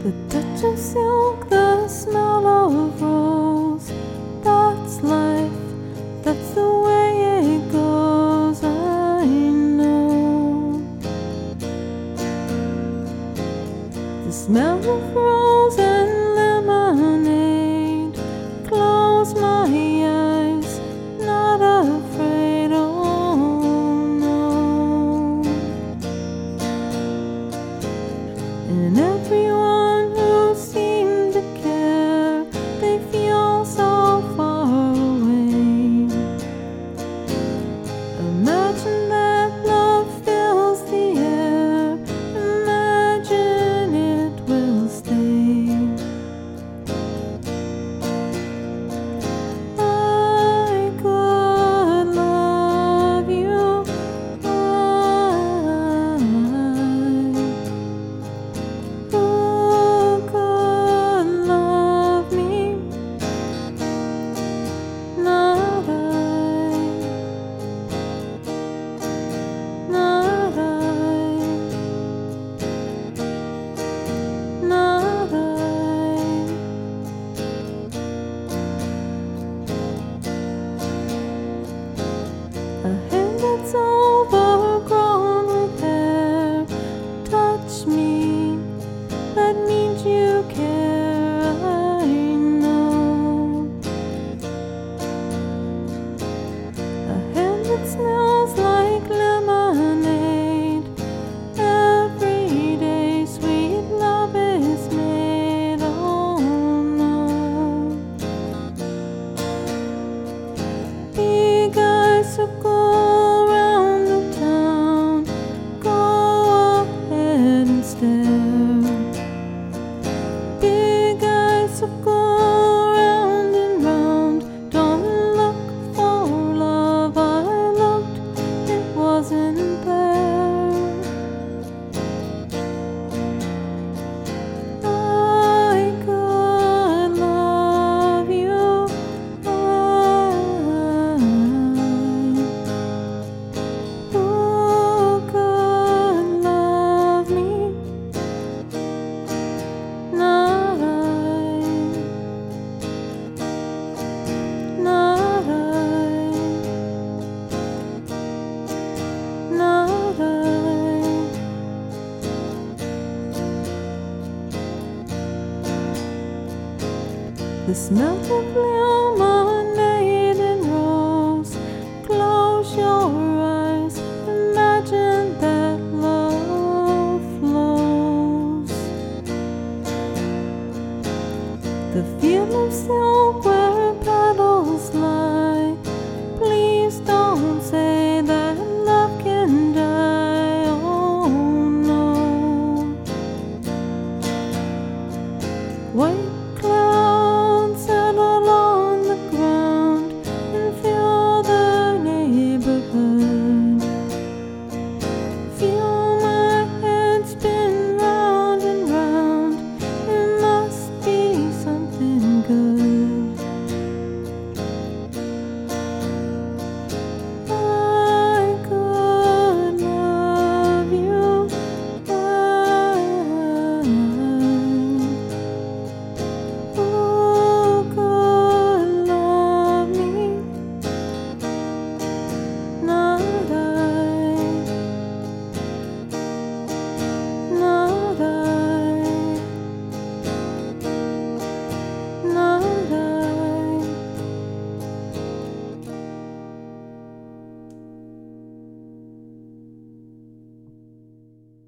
The touch of silk, the smell of rose. That's life, that's the way it goes, I know. The smell of rose and lemonade. Close my eyes, not afraid, oh no. And everyone who seemed to care, they feel so far away. Imagine that love fills the air, imagine it will stay. I could love you, who could love me? Not I, not I, not I. A hand that's overgrown with hair. Touch me, that means you care, I know. A hand that smells like lemonade. Every day sweet love is made, oh no. Big eyes who go round the town, go ahead and stare. Big eyes who go round and round, don't look for love. I looked, it wasn't there. I could love you, who could love me? Not I, not I, not I. The smell of